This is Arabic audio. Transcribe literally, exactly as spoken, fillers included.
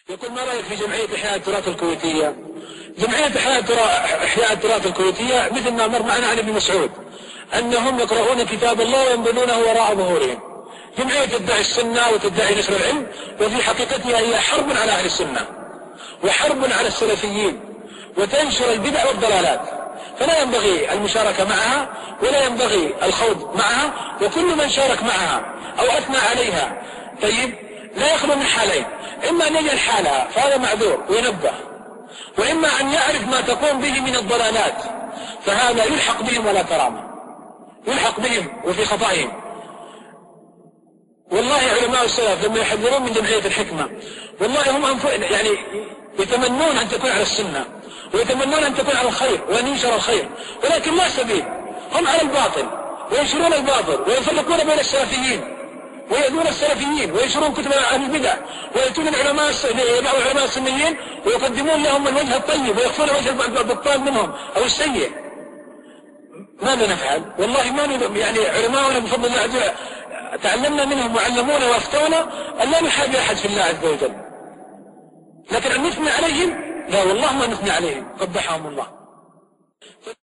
يقول ما رأيك في جمعية إحياء التراث الكويتية؟ جمعية إحياء التراث الكويتية مثل ما مر معنا عن ابن مسعود أنهم يقرؤون كتاب الله وينبذونه وراء ظهورهم. جمعية تدعي السنة وتدعي نشر العلم، وفي حقيقتها هي حرب على أهل السنة وحرب على السلفيين، وتنشر البدع والضلالات. فلا ينبغي المشاركة معها ولا ينبغي الخوض معها، وكل من شارك معها أو أثنى عليها طيب لا يخلو من حالين: إما أن يجعل حالها فهذا معذور وينبه، وإما أن يعرف ما تقوم به من الضلالات فهذا يلحق بهم ولا كرامة، يلحق بهم وفي خطأهم. والله علماء السلف لما يحذرون من جمعية الحكمة والله هم يعني يتمنون أن تكون على السنة ويتمنون أن تكون على الخير وأن ينشر الخير، ولكن لا سبيل، هم على الباطل وينشرون الباطل ويفرقون بين السلفيين ويأذون السلفيين وينشرون كتب أهل البدع ويأتون العلماء بعض العلماء السنيين ويقدمون لهم الوجه الطيب ويخفون وجه البطال منهم أو السيء. ماذا نفعل؟ والله ما يعني علماؤنا بفضل الله عز وجل تعلمنا منهم وعلمونا وافتونا أن لا نحابي أحد في الله عز وجل، لكن أن نثني عليهم لا والله ما نثني عليهم، قبحهم الله.